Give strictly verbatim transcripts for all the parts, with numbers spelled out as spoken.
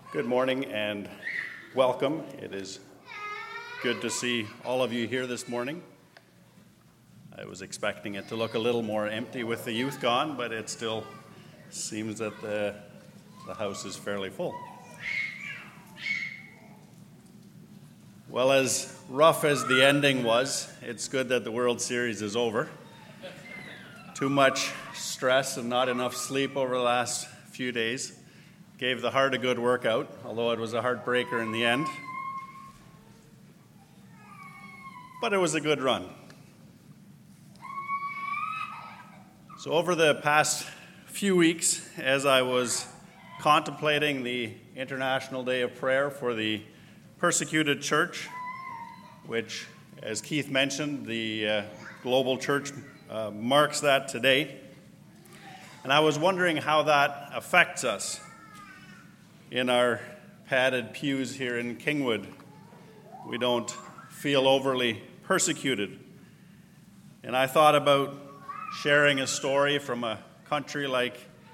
Good morning and welcome. It is good to see all of you here this morning. I was expecting it to look a little more empty with the youth gone, but it still seems that the, the house is fairly full. Well, as rough as the ending was, it's good that the World Series is over. Too much stress and not enough sleep over the last few days gave the heart a good workout, although it was a heartbreaker in the end. But it was a good run. So over the past few weeks, as I was contemplating the International Day of Prayer for the Persecuted Church, which, as Keith mentioned, the uh, global church uh, marks that today, and I was wondering how that affects us in our padded pews here in Kingwood. We don't feel overly persecuted. And I thought about sharing a story from a country like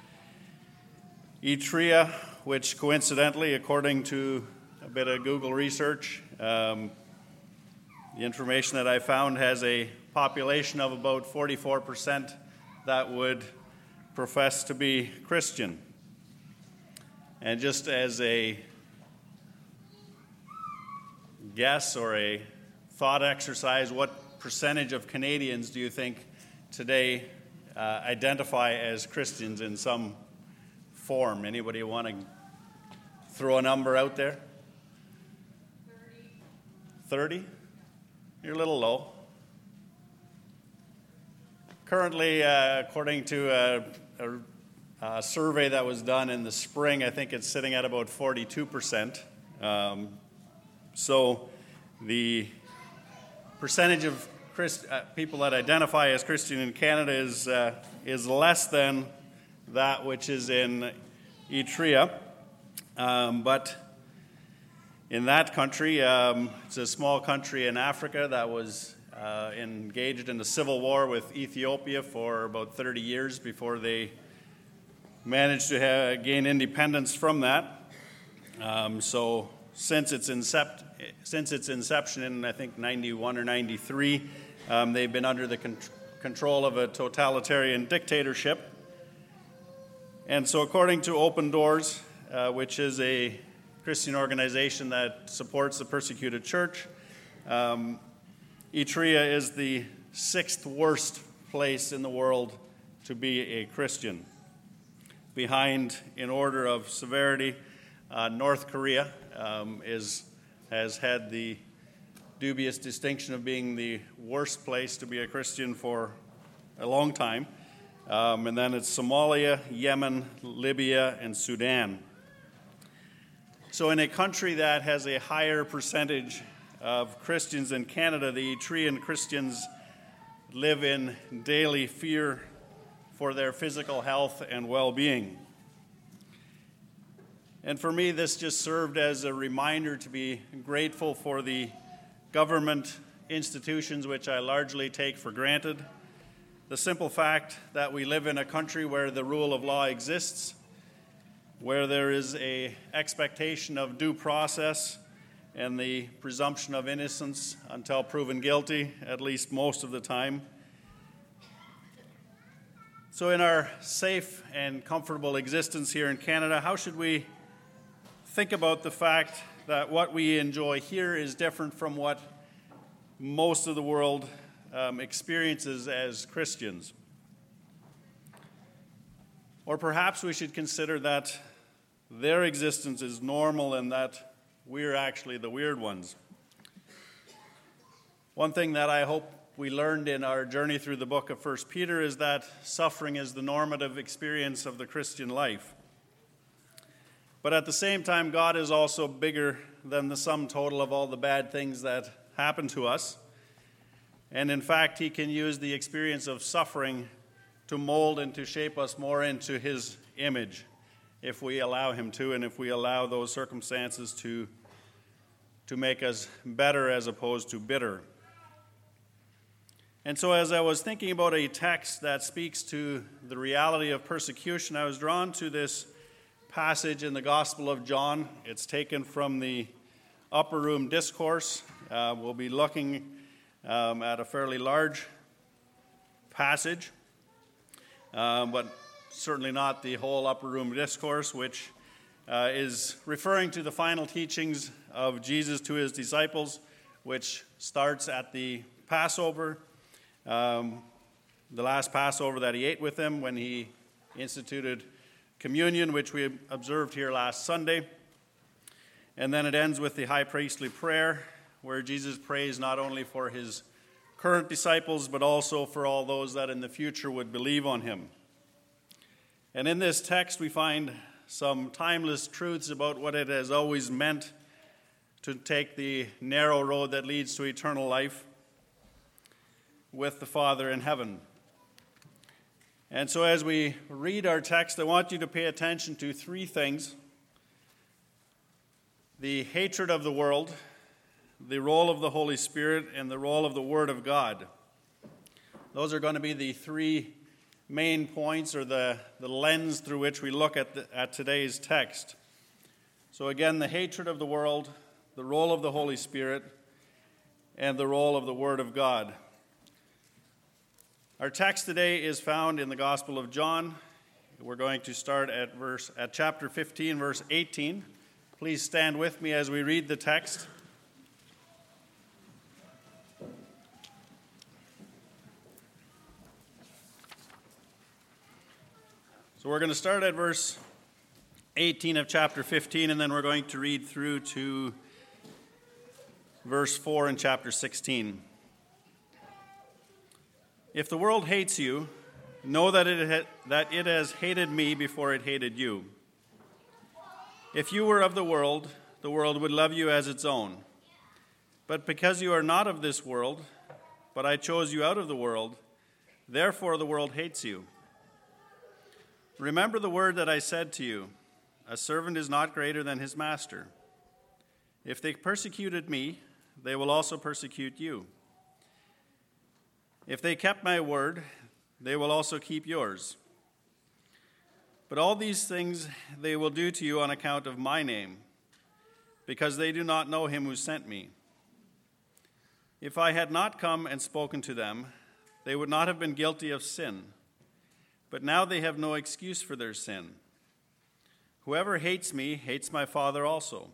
Eritrea, which coincidentally, according to a bit of Google research, um, the information that I found has a population of about forty-four percent that would profess to be Christian. And just as a guess or a thought exercise, what percentage of Canadians do you think today uh, identify as Christians in some form? Anybody want to throw a number out there? thirty? thirty? You're a little low. Currently, uh, according to a, a A survey that was done in the spring, I think it's sitting at about forty-two percent. Um, so the percentage of Christ, uh, people that identify as Christian in Canada is uh, is less than that which is in Eritrea. Um, but in that country, um, it's a small country in Africa that was uh, engaged in a civil war with Ethiopia for about thirty years before they managed to have, gain independence from that. Um, so since its, incept, since its inception in, I think, ninety-one or ninety-three, um, they've been under the con- control of a totalitarian dictatorship. And so according to Open Doors, uh, which is a Christian organization that supports the persecuted church, um, Eritrea is the sixth worst place in the world to be a Christian. Behind, in order of severity, uh, North Korea um, is has had the dubious distinction of being the worst place to be a Christian for a long time. Um, and then it's Somalia, Yemen, Libya, and Sudan. So in a country that has a higher percentage of Christians than Canada, the Eritrean Christians live in daily fear for their physical health and well-being. And for me, this just served as a reminder to be grateful for the government institutions which I largely take for granted. The simple fact that we live in a country where the rule of law exists, where there is an expectation of due process and the presumption of innocence until proven guilty, at least most of the time. So in our safe and comfortable existence here in Canada, how should we think about the fact that what we enjoy here is different from what most of the world um, experiences as Christians? Or perhaps we should consider that their existence is normal and that we're actually the weird ones. One thing that I hope we learned in our journey through the book of First Peter is that suffering is the normative experience of the Christian life. But at the same time, God is also bigger than the sum total of all the bad things that happen to us. And in fact, He can use the experience of suffering to mold and to shape us more into His image if we allow Him to, and if we allow those circumstances to, to make us better as opposed to bitter. And so as I was thinking about a text that speaks to the reality of persecution, I was drawn to this passage in the Gospel of John. It's taken from the Upper Room Discourse. Uh, we'll be looking um, at a fairly large passage, uh, but certainly not the whole Upper Room Discourse, which uh, is referring to the final teachings of Jesus to his disciples, which starts at the Passover, um, the last Passover that he ate with them when he instituted communion, which we observed here last Sunday. And then it ends with the high priestly prayer, where Jesus prays not only for his current disciples, but also for all those that in the future would believe on him. And in this text, we find some timeless truths about what it has always meant to take the narrow road that leads to eternal life with the Father in heaven. And so as we read our text, I want you to pay attention to three things: the hatred of the world, the role of the Holy Spirit, and the role of the Word of God. Those are going to be the three main points, or the, the lens through which we look at, the, at today's text. So again, the hatred of the world, the role of the Holy Spirit, and the role of the Word of God. Our text today is found in the Gospel of John. We're going to start at verse at chapter fifteen, verse eighteen. Please stand with me as we read the text. So we're going to start at verse eighteen of chapter fifteen, and then we're going to read through to verse four in chapter sixteen. If the world hates you, know that it, ha- that it has hated me before it hated you. If you were of the world, the world would love you as its own. But because you are not of this world, but I chose you out of the world, therefore the world hates you. Remember the word that I said to you, a servant is not greater than his master. If they persecuted me, they will also persecute you. If they kept my word, they will also keep yours. But all these things they will do to you on account of my name, because they do not know him who sent me. If I had not come and spoken to them, they would not have been guilty of sin. But now they have no excuse for their sin. Whoever hates me hates my Father also.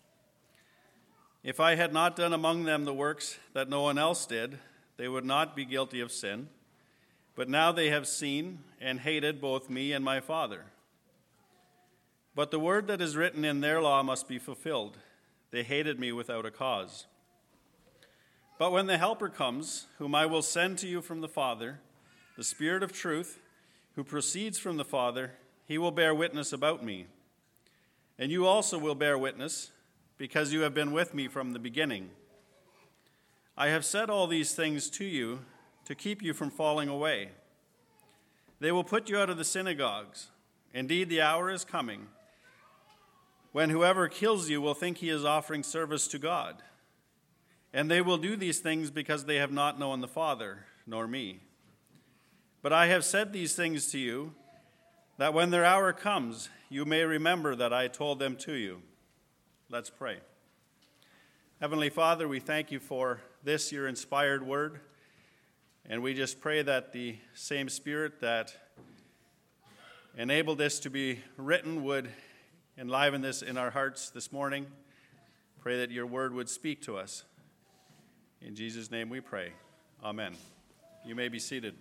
If I had not done among them the works that no one else did, they would not be guilty of sin. But now they have seen and hated both me and my Father. But the word that is written in their law must be fulfilled. They hated me without a cause. But when the Helper comes, whom I will send to you from the Father, the Spirit of truth, who proceeds from the Father, he will bear witness about me. And you also will bear witness, because you have been with me from the beginning. I have said all these things to you to keep you from falling away. They will put you out of the synagogues. Indeed, the hour is coming when whoever kills you will think he is offering service to God. And they will do these things because they have not known the Father, nor me. But I have said these things to you, that when their hour comes, you may remember that I told them to you. Let's pray. Heavenly Father, we thank you for this, your inspired word. And we just pray that the same Spirit that enabled this to be written would enliven this in our hearts this morning. Pray that your word would speak to us. In Jesus' name we pray. Amen. You may be seated.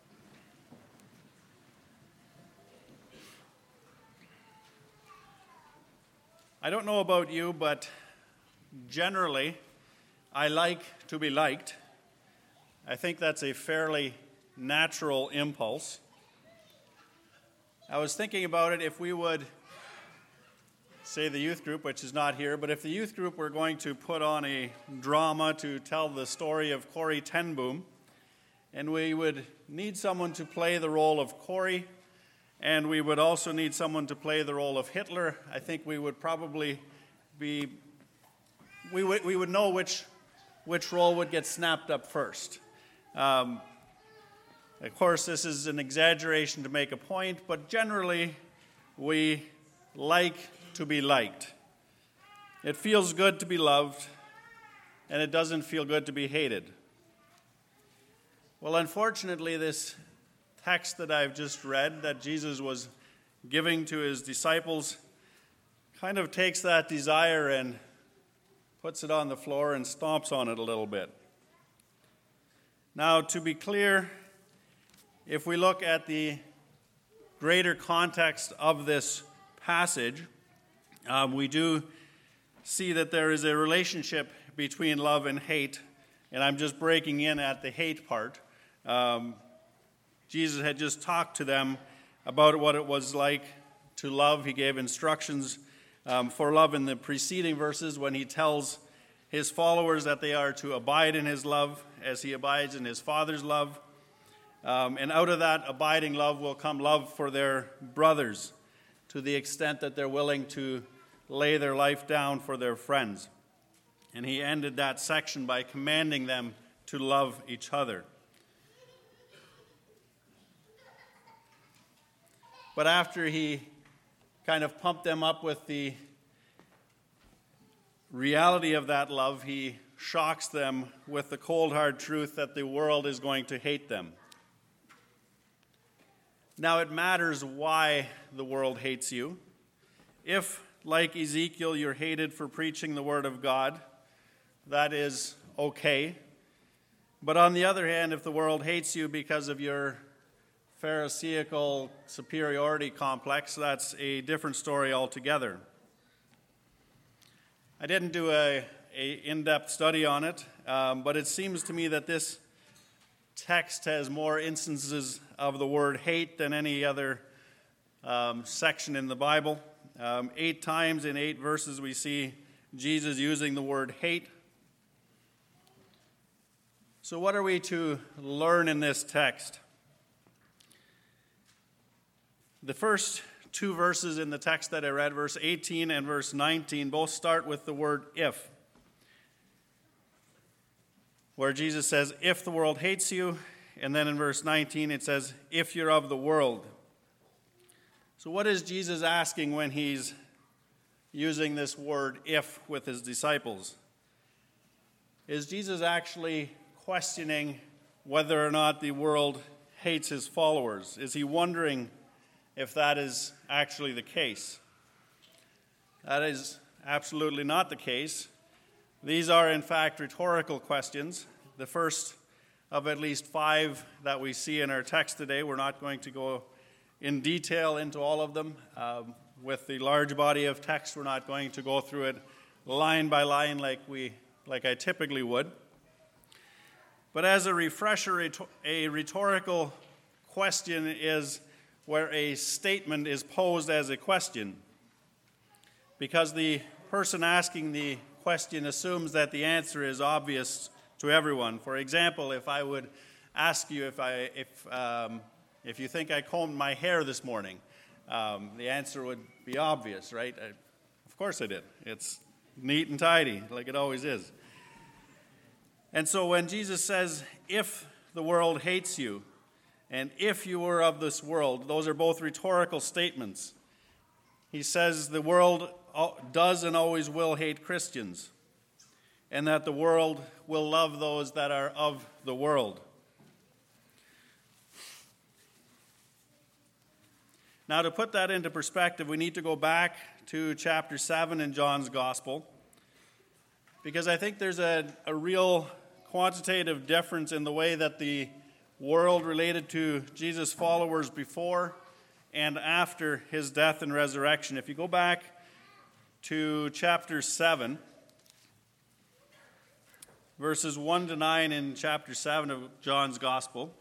I don't know about you, but generally, I like to be liked. I think that's a fairly natural impulse. I was thinking about it, if we would, say the youth group, which is not here, but if the youth group were going to put on a drama to tell the story of Corrie ten Boom, and we would need someone to play the role of Corrie, and we would also need someone to play the role of Hitler, I think we would probably be, we would, we would know which, which role would get snapped up first. Um, of course, this is an exaggeration to make a point, but generally we like to be liked. It feels good to be loved, and it doesn't feel good to be hated. Well, unfortunately, this text that I've just read that Jesus was giving to his disciples kind of takes that desire and puts it on the floor and stomps on it a little bit. Now, to be clear, if we look at the greater context of this passage, um, we do see that there is a relationship between love and hate, and I'm just breaking in at the hate part. Um, Jesus had just talked to them about what it was like to love. He gave instructions um, for love in the preceding verses when he tells his followers that they are to abide in his love as he abides in his Father's love. Um, and out of that abiding love will come love for their brothers to the extent that they're willing to lay their life down for their friends. And he ended that section by commanding them to love each other. But after he kind of pumped them up with the reality of that love, he shocks them with the cold, hard truth that the world is going to hate them. Now, it matters why the world hates you. If, like Ezekiel, you're hated for preaching the word of God, that is okay. But on the other hand, if the world hates you because of your Pharisaical superiority complex, that's a different story altogether. I didn't do a, a in-depth study on it, um, but it seems to me that this text has more instances of the word hate than any other um, section in the Bible. Um, eight times in eight verses we see Jesus using the word hate. So what are we to learn in this text? The first two verses in the text that I read, verse eighteen and verse nineteen, both start with the word if, where Jesus says, if the world hates you, and then in verse nineteen it says, if you're of the world. So what is Jesus asking when he's using this word if with his disciples? Is Jesus actually questioning whether or not the world hates his followers? Is he wondering if that is actually the case? That is absolutely not the case. These are, in fact, rhetorical questions. The first of at least five that we see in our text today. We're not going to go in detail into all of them. Um, with the large body of text, we're not going to go through it line by line like we, like I typically would. But as a refresher, a rhetorical question is where a statement is posed as a question, because the person asking the question assumes that the answer is obvious to everyone. For example, if I would ask you if I if um, if you think I combed my hair this morning, um, the answer would be obvious, right? I, of course I did. It's neat and tidy, like it always is. And so when Jesus says, if the world hates you, and if you were of this world, those are both rhetorical statements. He says the world does and always will hate Christians, and that the world will love those that are of the world. Now, to put that into perspective, we need to go back to chapter seven in John's Gospel, because I think there's a, a real quantitative difference in the way that the world related to Jesus' followers before and after his death and resurrection. If you go back to chapter seven, verses one to nine in chapter seven of John's Gospel,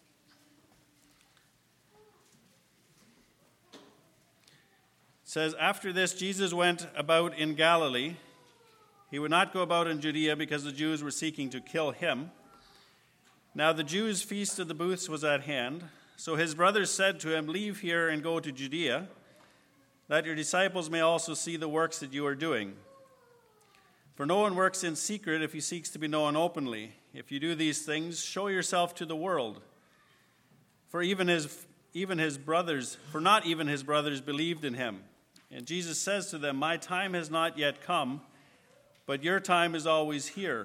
it says, after this, Jesus went about in Galilee. He would not go about in Judea because the Jews were seeking to kill him. Now the Jews' feast of the booths was at hand. So his brothers said to him, leave here and go to Judea, that your disciples may also see the works that you are doing. For no one works in secret if he seeks to be known openly. If you do these things, show yourself to the world. For even his even his brothers, for not even his brothers believed in him. And Jesus says to them, "My time has not yet come, but your time is always here."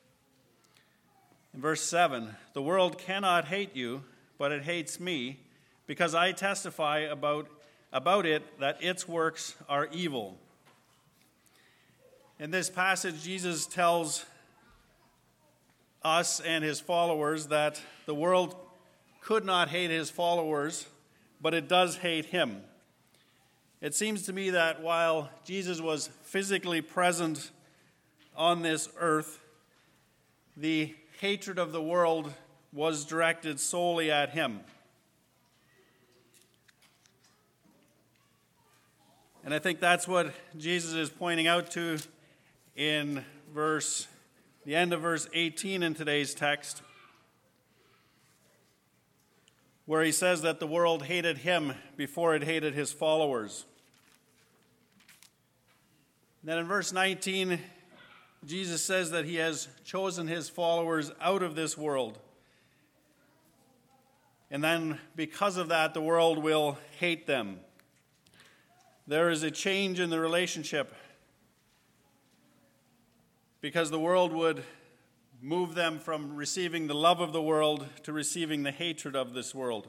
In verse seven, "The world cannot hate you, but it hates me, because I testify about, about it that its works are evil." In this passage, Jesus tells us and his followers that the world could not hate his followers, but it does hate him. It seems to me that while Jesus was physically present on this earth, the hatred of the world was directed solely at him. And I think that's what Jesus is pointing out to in verse, the end of verse eighteen in today's text, where he says that the world hated him before it hated his followers. Then in verse nineteen, Jesus says that he has chosen his followers out of this world. And then because of that, the world will hate them. There is a change in the relationship because the world would move them from receiving the love of the world to receiving the hatred of this world.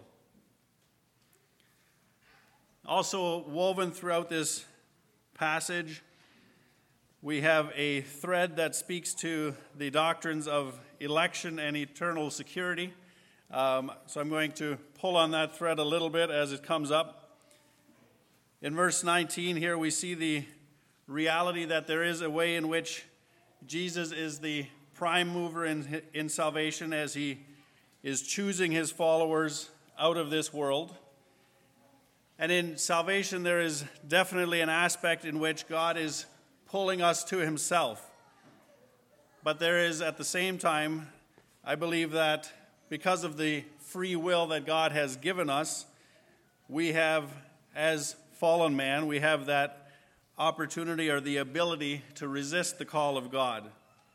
Also woven throughout this passage, we have a thread that speaks to the doctrines of election and eternal security. Um, so I'm going to pull on that thread a little bit as it comes up. In verse nineteen here we see the reality that there is a way in which Jesus is the prime mover in, in salvation as he is choosing his followers out of this world. And in salvation there is definitely an aspect in which God is pulling us to himself. But there is at the same time, I believe that because of the free will that God has given us, we have, as fallen man, we have that opportunity or the ability to resist the call of God.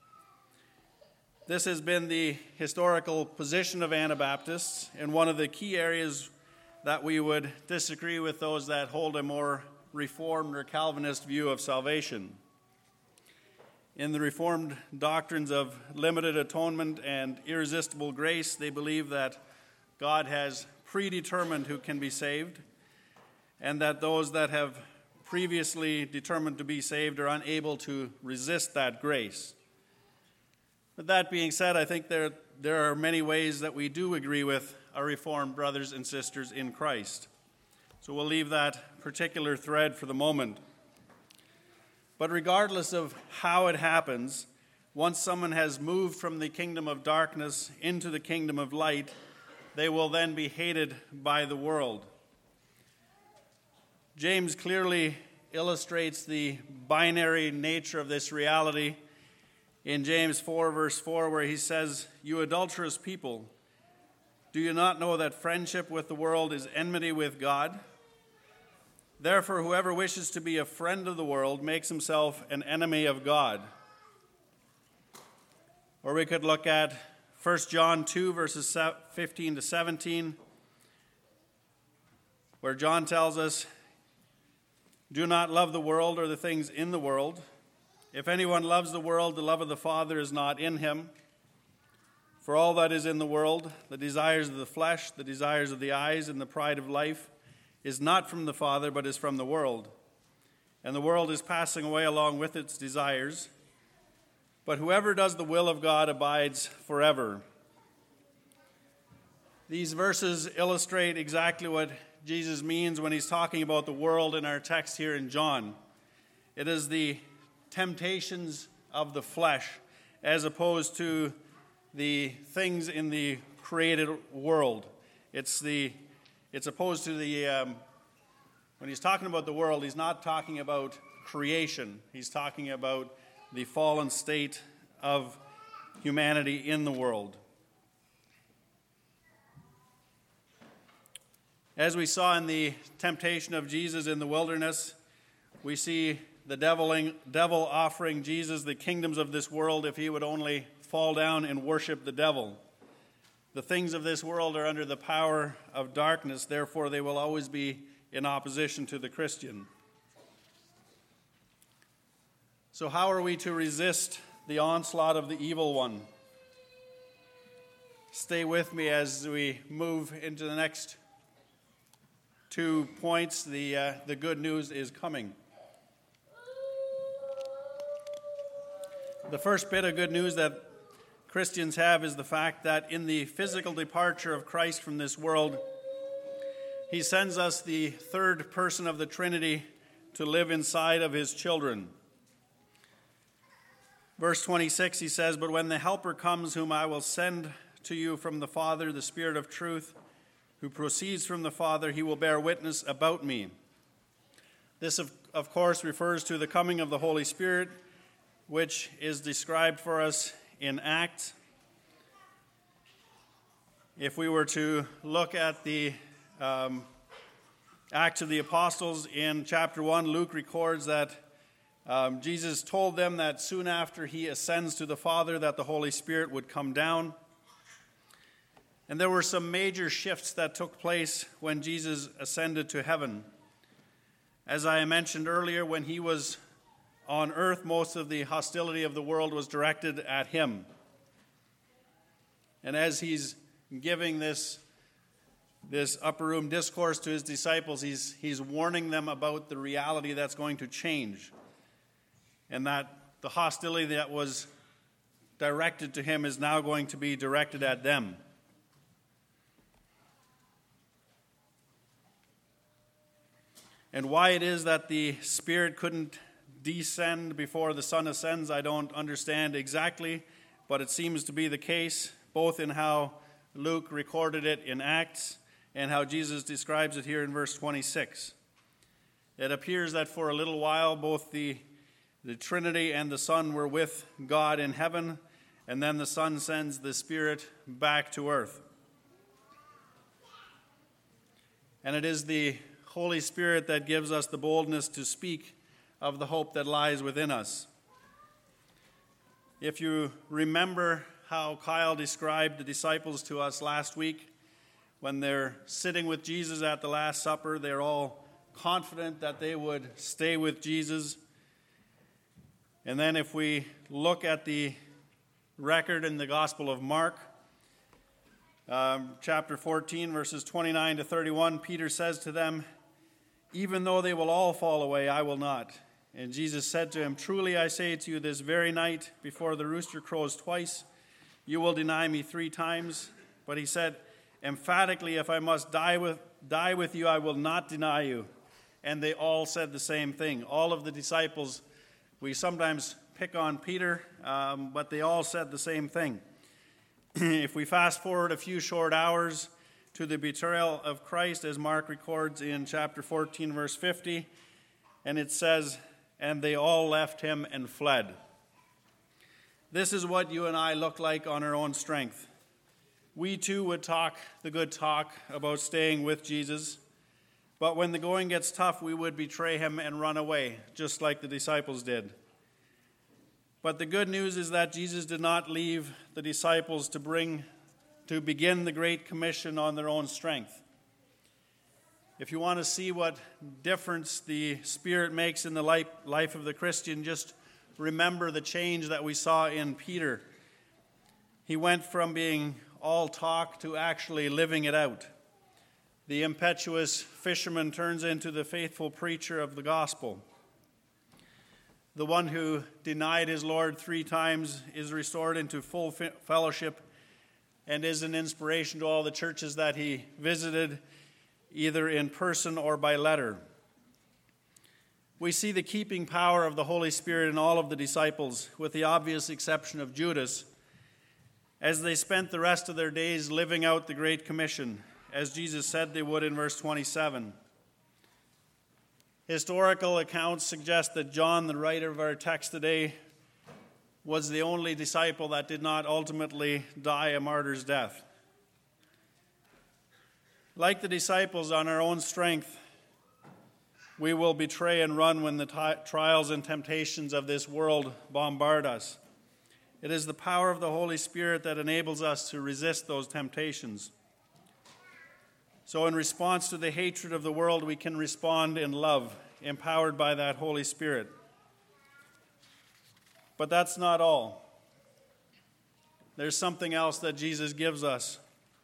This has been the historical position of Anabaptists, and one of the key areas that we would disagree with those that hold a more Reformed or Calvinist view of salvation. In the Reformed doctrines of limited atonement and irresistible grace, they believe that God has predetermined who can be saved, and that those that have previously determined to be saved are unable to resist that grace. But that being said, I think there, there are many ways that we do agree with our Reformed brothers and sisters in Christ. So we'll leave that particular thread for the moment. But regardless of how it happens, once someone has moved from the kingdom of darkness into the kingdom of light, they will then be hated by the world. James clearly illustrates the binary nature of this reality in James four, verse four, where he says, "You adulterous people, do you not know that friendship with the world is enmity with God? Therefore, whoever wishes to be a friend of the world makes himself an enemy of God." Or we could look at First John two, verses fifteen to seventeen, where John tells us, "Do not love the world or the things in the world. If anyone loves the world, the love of the Father is not in him. For all that is in the world, the desires of the flesh, the desires of the eyes, and the pride of life, is not from the Father, but is from the world. And the world is passing away along with its desires. But whoever does the will of God abides forever." These verses illustrate exactly what Jesus means when he's talking about the world in our text here in John. It is the temptations of the flesh as opposed to the things in the created world. It's the It's opposed to the, um, when he's talking about the world, he's not talking about creation. He's talking about the fallen state of humanity in the world. As we saw in the temptation of Jesus in the wilderness, we see the deviling, devil offering Jesus the kingdoms of this world if he would only fall down and worship the devil. The things of this world are under the power of darkness, therefore they will always be in opposition to the Christian. So how are we to resist the onslaught of the evil one? Stay with me as we move into the next two points. The, uh, the good news is coming. The first bit of good news that Christians have is the fact that in the physical departure of Christ from this world, he sends us the third person of the Trinity to live inside of his children. Verse twenty-six, he says, "But when the Helper comes, whom I will send to you from the Father, the Spirit of truth, who proceeds from the Father, he will bear witness about me." This, of, of course, refers to the coming of the Holy Spirit, which is described for us in Acts. If we were to look at the um, Acts of the Apostles in chapter one, Luke records that um, Jesus told them that soon after he ascends to the Father, that the Holy Spirit would come down. And there were some major shifts that took place when Jesus ascended to heaven. As I mentioned earlier, when he was on earth, most of the hostility of the world was directed at him. And as he's giving this, this upper room discourse to his disciples, he's, he's warning them about the reality that's going to change. And that the hostility that was directed to him is now going to be directed at them. And why it is that the Spirit couldn't descend before the Son ascends, I don't understand exactly, but it seems to be the case, both in how Luke recorded it in Acts and how Jesus describes it here in verse twenty-six. It appears that for a little while, both the, the Trinity and the Son were with God in heaven, and then the Son sends the Spirit back to earth. And it is the Holy Spirit that gives us the boldness to speak of the hope that lies within us. If you remember how Kyle described the disciples to us last week, when they're sitting with Jesus at the Last Supper, they're all confident that they would stay with Jesus. And then if we look at the record in the Gospel of Mark, um, chapter fourteen, verses twenty-nine to thirty-one, Peter says to them, "Even though they will all fall away, I will not." And Jesus said to him, "Truly I say to you, this very night, before the rooster crows twice, you will deny me three times." But he said, emphatically, "If I must die with, die with you, I will not deny you." And they all said the same thing. All of the disciples, we sometimes pick on Peter, um, but they all said the same thing. If we fast forward a few short hours to the betrayal of Christ, as Mark records in chapter fourteen, verse fifty, and it says, "And they all left him and fled." This is what you and I look like on our own strength. We too would talk the good talk about staying with Jesus, but when the going gets tough, we would betray him and run away, just like the disciples did. But the good news is that Jesus did not leave the disciples to bring, to begin the Great Commission on their own strength. If you want to see what difference the Spirit makes in the life of the Christian, just remember the change that we saw in Peter. He went from being all talk to actually living it out. The impetuous fisherman turns into the faithful preacher of the gospel. The one who denied his Lord three times is restored into full fellowship and is an inspiration to all the churches that he visited, either in person or by letter. We see the keeping power of the Holy Spirit in all of the disciples, with the obvious exception of Judas, as they spent the rest of their days living out the Great Commission, as Jesus said they would in verse twenty-seven. Historical accounts suggest that John, the writer of our text today, was the only disciple that did not ultimately die a martyr's death. Like the disciples, on our own strength, we will betray and run when the t- trials and temptations of this world bombard us. It is the power of the Holy Spirit that enables us to resist those temptations. So in response to the hatred of the world, we can respond in love, empowered by that Holy Spirit. But that's not all. There's something else that Jesus gives us.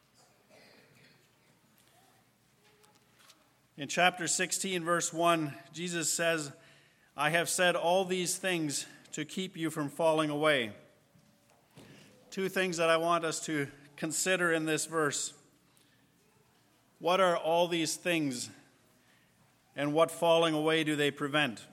In chapter sixteen, verse one, Jesus says, "I have said all these things to keep you from falling away." Two things that I want us to consider in this verse. What are all these things, and what falling away do they prevent?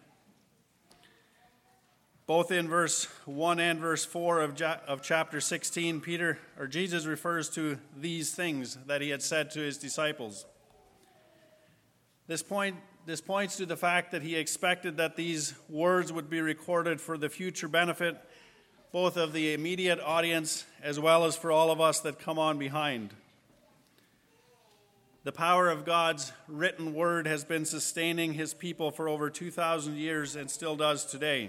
Both in verse one and verse four of, of chapter sixteen, Peter or Jesus refers to these things that he had said to his disciples. This point this points to the fact that he expected that these words would be recorded for the future benefit both of the immediate audience as well as for all of us that come on behind. The power of God's written word has been sustaining his people for over two thousand years and still does today.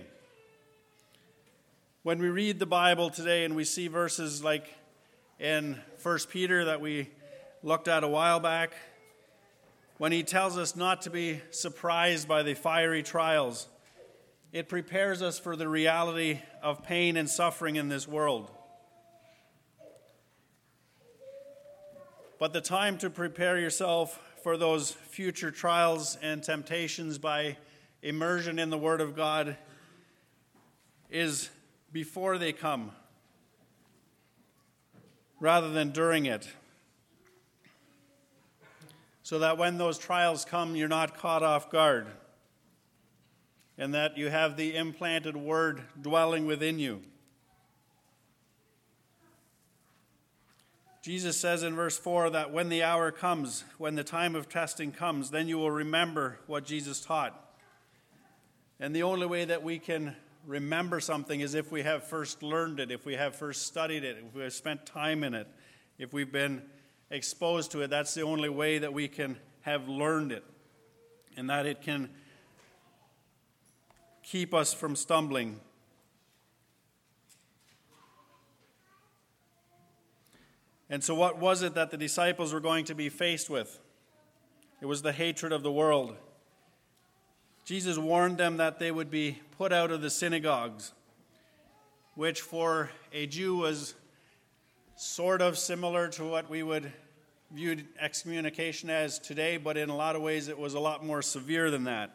When we read the Bible today and we see verses like in First Peter that we looked at a while back, when he tells us not to be surprised by the fiery trials, it prepares us for the reality of pain and suffering in this world. But the time to prepare yourself for those future trials and temptations by immersion in the Word of God is before they come, rather than during it. So that when those trials come, you're not caught off guard, and that you have the implanted Word dwelling within you. Jesus says in verse four that when the hour comes, when the time of testing comes, then you will remember what Jesus taught. And the only way that we can remember something is if we have first learned it, if we have first studied it, if we have spent time in it, if we've been exposed to it. That's the only way that we can have learned it, and that it can keep us from stumbling. And so what was it that the disciples were going to be faced with? It was the hatred of the world. Jesus warned them that they would be put out of the synagogues, which for a Jew was sort of similar to what we would view excommunication as today, but in a lot of ways it was a lot more severe than that.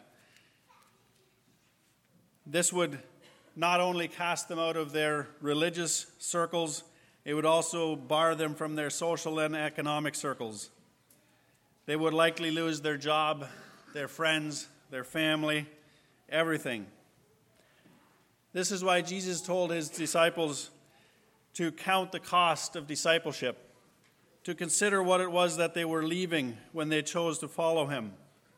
This would not only cast them out of their religious circles, it would also bar them from their social and economic circles. They would likely lose their job, their friends, their family, everything. This is why Jesus told his disciples to count the cost of discipleship, to consider what it was that they were leaving when they chose to follow him.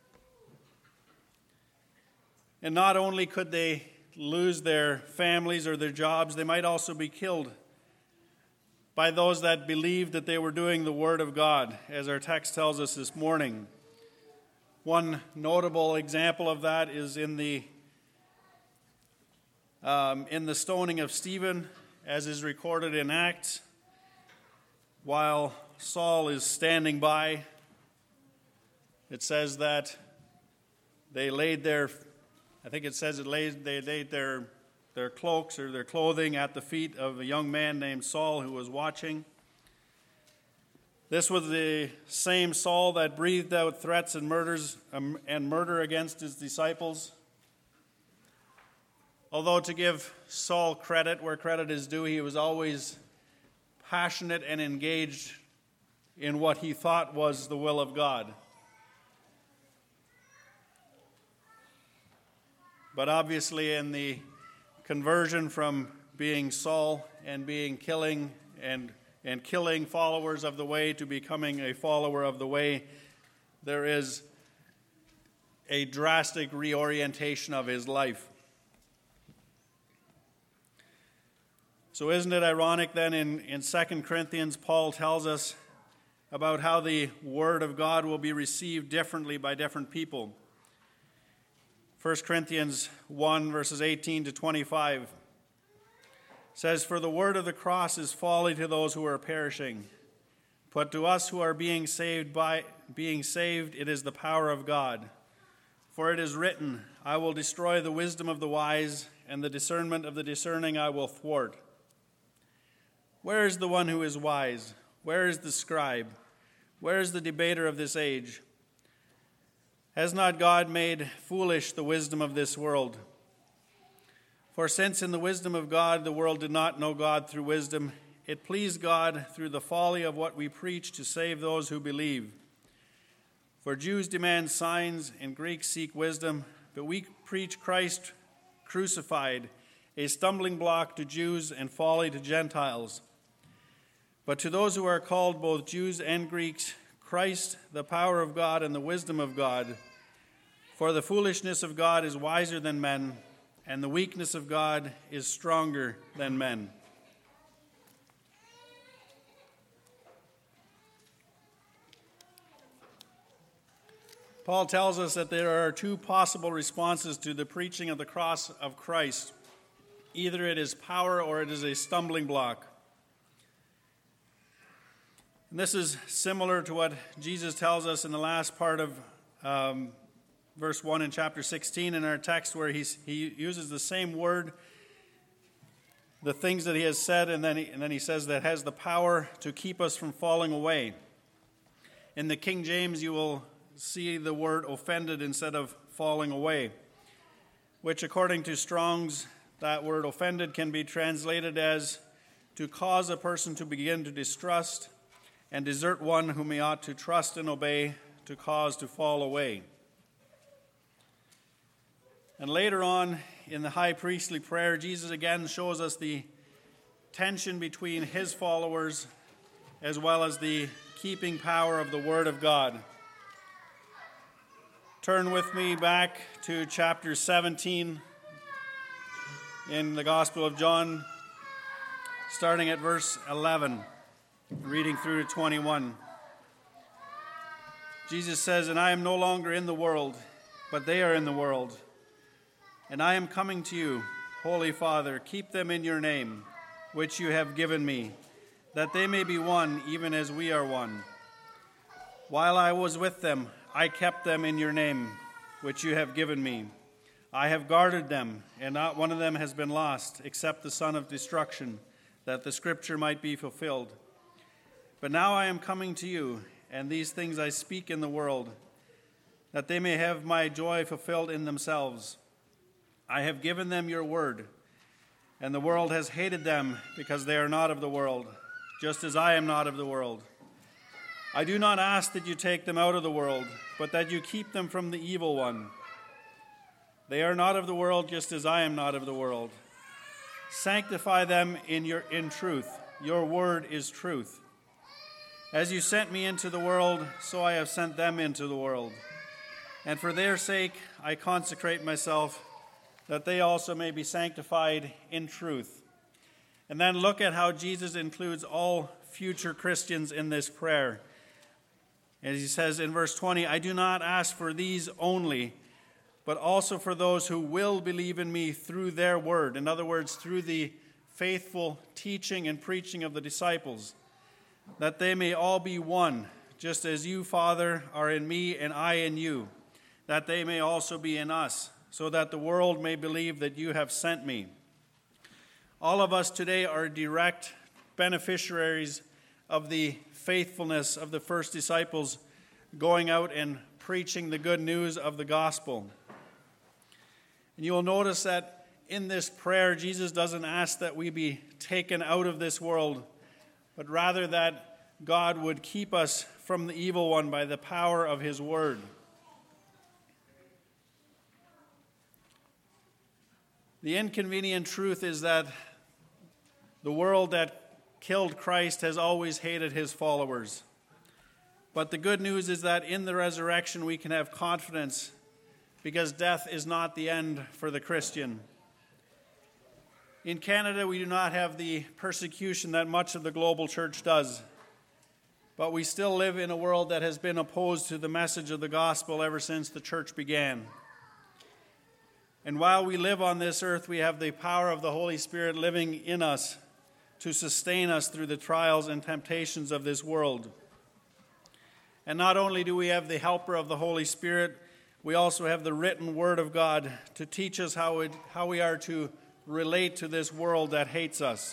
And not only could they lose their families or their jobs, they might also be killed by those that believed that they were doing the Word of God, as our text tells us this morning. One notable example of that is in the um, in the stoning of Stephen, as is recorded in Acts, while Saul is standing by. It says that they laid their, I think it says it laid, they laid their their cloaks or their clothing at the feet of a young man named Saul who was watching. This was the same Saul that breathed out threats and murders um, and murder against his disciples. Although to give Saul credit where credit is due, he was always passionate and engaged in what he thought was the will of God. But obviously in the conversion from being Saul and being killing and and killing followers of the way to becoming a follower of the way, there is a drastic reorientation of his life. So isn't it ironic then in, in Second Corinthians, Paul tells us about how the Word of God will be received differently by different people. First Corinthians one, verses eighteen to twenty-five says, "For the word of the cross is folly to those who are perishing, but to us who are being saved by being saved, it is the power of God. For it is written, I will destroy the wisdom of the wise, and the discernment of the discerning I will thwart. Where is the one who is wise? Where is the scribe? Where is the debater of this age? Has not God made foolish the wisdom of this world? For since in the wisdom of God the world did not know God through wisdom, it pleased God through the folly of what we preach to save those who believe. For Jews demand signs and Greeks seek wisdom, but we preach Christ crucified, a stumbling block to Jews and folly to Gentiles. But to those who are called, both Jews and Greeks, Christ, the power of God and the wisdom of God. For the foolishness of God is wiser than men, and the weakness of God is stronger than men. Paul tells us that there are two possible responses to the preaching of the cross of Christ. Either it is power or it is a stumbling block. And this is similar to what Jesus tells us in the last part of um, verse one in chapter sixteen in our text, where he's, he uses the same word, the things that he has said, and then he, and then he says that has the power to keep us from falling away. In the King James, you will see the word offended instead of falling away, which according to Strong's, that word offended can be translated as to cause a person to begin to distrust and desert one whom he ought to trust and obey, to cause to fall away. And later on in the high priestly prayer, Jesus again shows us the tension between his followers as well as the keeping power of the Word of God. Turn with me back to chapter seventeen in the Gospel of John, starting at verse eleven, reading through to twenty-one. Jesus says, "And I am no longer in the world, but they are in the world. And I am coming to you, Holy Father, keep them in your name, which you have given me, that they may be one, even as we are one. While I was with them, I kept them in your name, which you have given me. I have guarded them, and not one of them has been lost, except the son of destruction, that the scripture might be fulfilled. But now I am coming to you, and these things I speak in the world, that they may have my joy fulfilled in themselves. I have given them your word, and the world has hated them because they are not of the world, just as I am not of the world. I do not ask that you take them out of the world, but that you keep them from the evil one. They are not of the world, just as I am not of the world. Sanctify them in your in truth. Your word is truth. As you sent me into the world, so I have sent them into the world. And for their sake I consecrate myself, that they also may be sanctified in truth." And then look at how Jesus includes all future Christians in this prayer. And he says in verse twenty, "I do not ask for these only, but also for those who will believe in me through their word." In other words, through the faithful teaching and preaching of the disciples, "that they may all be one, just as you, Father, are in me and I in you, that they may also be in us, so that the world may believe that you have sent me." All of us today are direct beneficiaries of the faithfulness of the first disciples going out and preaching the good news of the gospel. And you will notice that in this prayer, Jesus doesn't ask that we be taken out of this world, but rather that God would keep us from the evil one by the power of his word. The inconvenient truth is that the world that killed Christ has always hated his followers. But the good news is that in the resurrection we can have confidence, because death is not the end for the Christian. In Canada, we do not have the persecution that much of the global church does, but we still live in a world that has been opposed to the message of the gospel ever since the church began. And while we live on this earth, we have the power of the Holy Spirit living in us to sustain us through the trials and temptations of this world. And not only do we have the helper of the Holy Spirit, we also have the written Word of God to teach us how, it, how we are to relate to this world that hates us.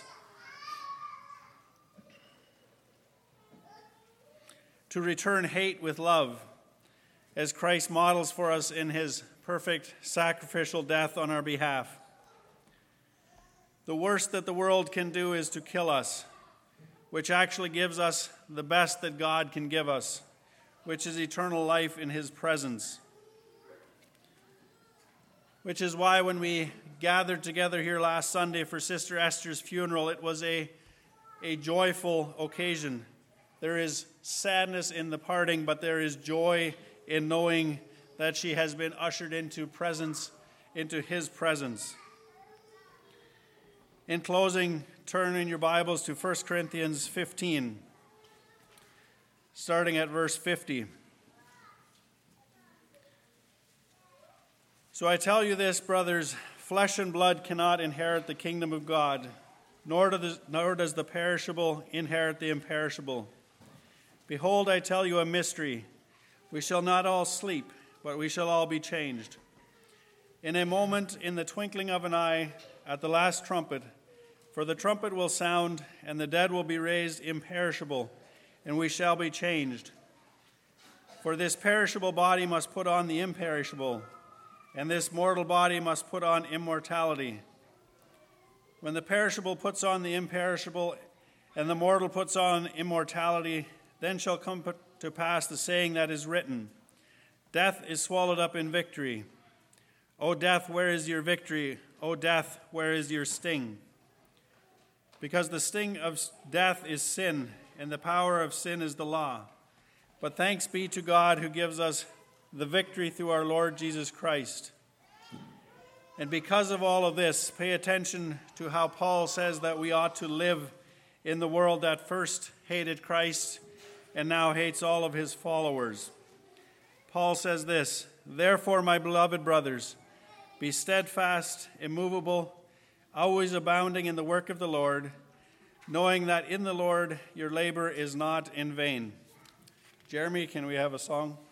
To return hate with love, as Christ models for us in his perfect sacrificial death on our behalf. The worst that the world can do is to kill us, which actually gives us the best that God can give us, which is eternal life in his presence. Which is why when we gathered together here last Sunday for Sister Esther's funeral, it was a, a joyful occasion. There is sadness in the parting, but there is joy in knowing that she has been ushered into presence, into his presence. In closing, turn in your Bibles to First Corinthians fifteen, starting at verse fifty. So I tell you this, brothers, flesh and blood cannot inherit the kingdom of God, nor does, nor does the perishable inherit the imperishable. Behold, I tell you a mystery. We shall not all sleep, but we shall all be changed. In a moment, in the twinkling of an eye, at the last trumpet, for the trumpet will sound, and the dead will be raised imperishable, and we shall be changed. For this perishable body must put on the imperishable, and this mortal body must put on immortality. When the perishable puts on the imperishable, and the mortal puts on immortality, then shall come to pass the saying that is written, Death is swallowed up in victory. O death, where is your victory? O death, where is your sting? Because the sting of death is sin, and the power of sin is the law. But thanks be to God who gives us the victory through our Lord Jesus Christ. And because of all of this, pay attention to how Paul says that we ought to live in the world that first hated Christ and now hates all of his followers. Paul says this, Therefore, my beloved brothers, be steadfast, immovable, always abounding in the work of the Lord, knowing that in the Lord your labor is not in vain. Jeremy, can we have a song?